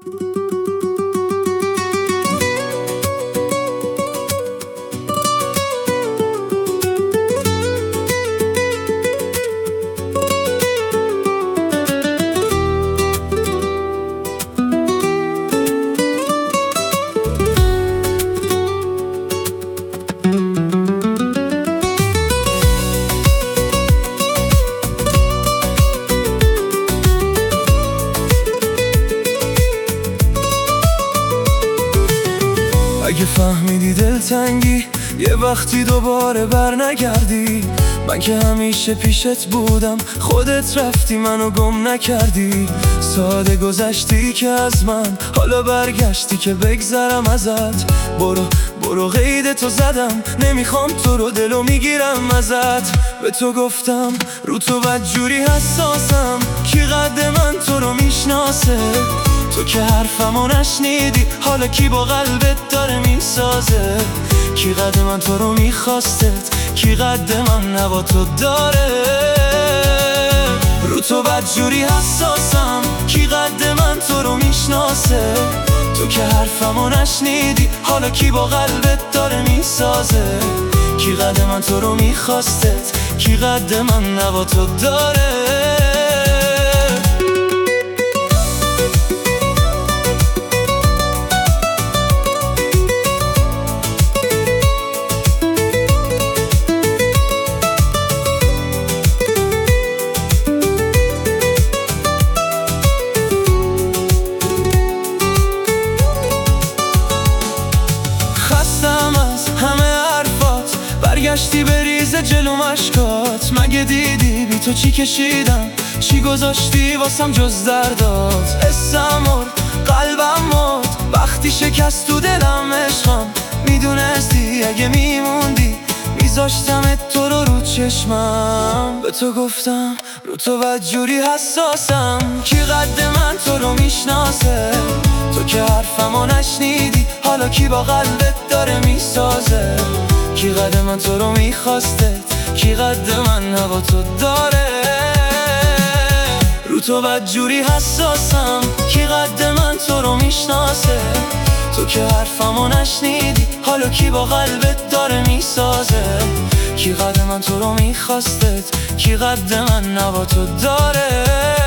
اگه فهمیدی دلتنگی یه وقتی دوباره بر نگردی، من که همیشه پیشت بودم، خودت رفتی منو گم نکردی. ساده گذشتی که از من، حالا برگشتی که بگذرم ازت. برو قید تو زدم، نمیخوام تو رو، دلو میگیرم ازت. به تو گفتم رو تو بدجوری حساسم، کی قد من تو رو میشناسه؟ تو که حرفمو نشنیدی، حالا کی با قلبت داره میسازه؟ کی قد من تو رو میخواستت، کی قد من نوا تو داره؟ رو تو بدجوری حساسم، کی قد من تو رو میشناسه؟ تو که حرفمو نشنیدی، حالا کی با قلبت داره میسازه؟ کی قد من تو رو میخواستت، کی قد من نوا تو داره؟ برگشتی بریز جلو مشکات، مگه دیدی بی تو چی کشیدم؟ چی گذاشتی واسم جز دردات؟ حسم مرد، قلبم مرد، وقتی شکست تو دلم عشقم. میدونستی اگه میموندی میذاشتمت تو رو چشمم. به تو گفتم رو تو بدجوری حساسم، کی قد من تو رو میشناسه؟ تو که حرفمو نشنیدی، حالا کی با قلبت داره میسازه؟ کی قد من تو رو میخواستت، کی قد من هوا تو داره؟ رو تو بدجوری حساسم، کی قد من تو رو میشناسه؟ تو که حرفمو نشنیدی، حالا کی با قلبت داره میسازه؟ کی قد من تو رو میخواستت، کی قد من هوا تو داره؟